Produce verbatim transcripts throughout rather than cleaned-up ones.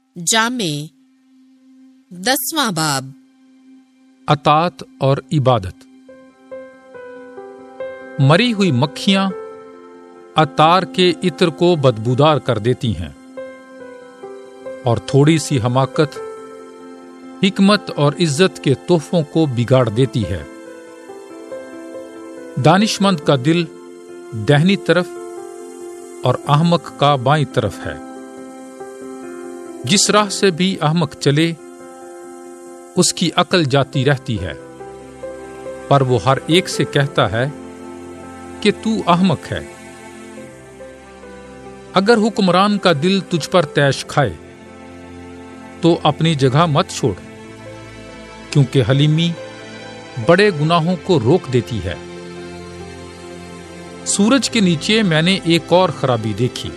जामे दसवां बाब। अतात और इबादत। मरी हुई मक्खियां अतार के इत्र को बदबूदार कर देती हैं और थोड़ी सी हमाकत हिकमत और इज्जत के तोहफों को बिगाड़ देती है। दानिशमंद का दिल दाहिनी तरफ और अहमक का बाईं तरफ है। जिस राह से भी अहमक चले उसकी अकल जाती रहती है, पर वो हर एक से कहता है कि तू अहमक है। अगर हुक्मरान का दिल तुझ पर तैश खाए तो अपनी जगह मत छोड़, क्योंकि हलीमी बड़े गुनाहों को रोक देती है। सूरज के नीचे मैंने एक और खराबी देखी।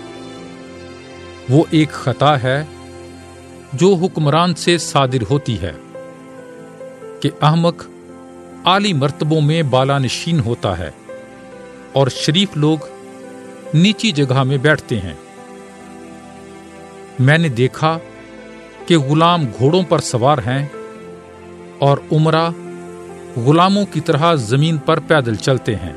वो एक खता है जो हुक्मरान से सादिर होती है कि अहमक आली मर्तबों में बालानशीन होता है और शरीफ लोग नीची जगह में बैठते हैं। मैंने देखा कि गुलाम घोड़ों पर सवार हैं और उमरा गुलामों की तरह जमीन पर पैदल चलते हैं।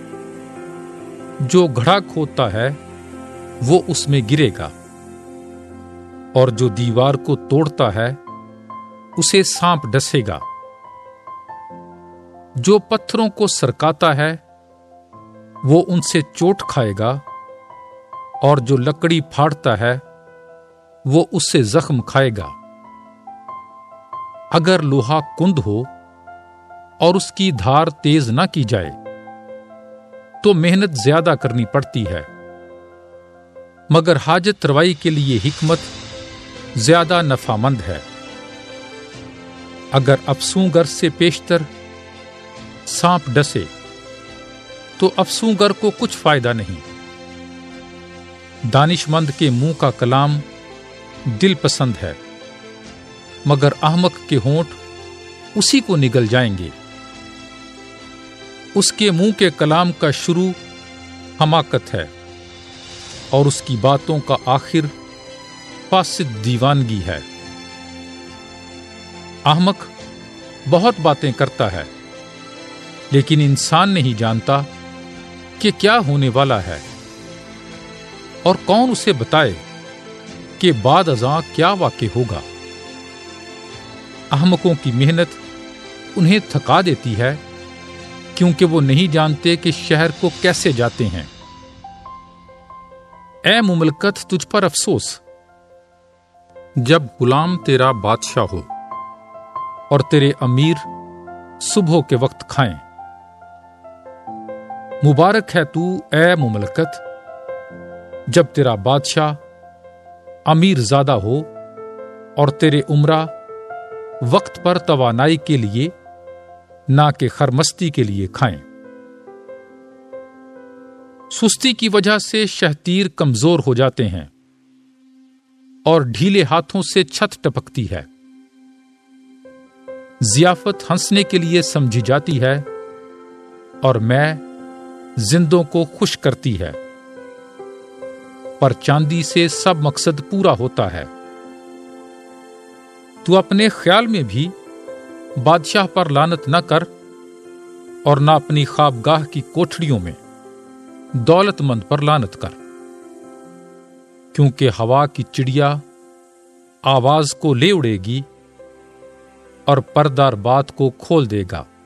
जो घड़ा खोदता है वो उसमें गिरेगा और जो दीवार को तोड़ता है उसे सांप डसेगा। जो पत्थरों को सरकाता है वो उनसे चोट खाएगा और जो लकड़ी फाड़ता है वो उससे जख्म खाएगा। अगर लोहा कुंद हो और उसकी धार तेज ना की जाए तो मेहनत ज्यादा करनी पड़ती है, मगर हाजत रवाई के लिए हिकमत ज्यादा नफामंद है। अगर अफसूंगर से पेशतर सांप डसे तो अफसूंगर को कुछ फायदा नहीं। दानिशमंद के मुंह का कलाम दिल पसंद है, मगर अहमक के होंठ उसी को निगल जाएंगे। उसके मुंह के कलाम का शुरू हमाकत है और उसकी बातों का आखिर फासिद दीवानगी है। अहमक बहुत बातें करता है, लेकिन इंसान नहीं जानता कि क्या होने वाला है, और कौन उसे बताए कि बाद अज़ां क्या वाक़े होगा। अहमकों की मेहनत उन्हें थका देती है, क्योंकि वो नहीं जानते कि शहर को कैसे जाते हैं। ऐ मुमलकत, तुझ पर अफसोस जब गुलाम तेरा बादशाह हो और तेरे अमीर सुबह के वक्त खाएं। मुबारक है तू ऐ मुमलकत जब तेरा बादशाह अमीर ज़ादा हो और तेरे उमरा वक्त पर तवानाई के लिए ना कि खरमस्ती के लिए खाएं। सुस्ती की वजह से शहतीर कमजोर हो जाते हैं और ढीले हाथों से छत टपकती है। जियाफत हंसने के लिए समझी जाती है और मैं जिंदों को खुश करती है, पर चांदी से सब मकसद पूरा होता है। तू अपने ख्याल में भी बादशाह पर लानत न कर और न अपनी ख्वाबगाह की कोठड़ियों में दौलतमंद पर लानत कर, क्योंकि हवा की चिड़िया आवाज को ले उड़ेगी और पर्दार बात को खोल देगा।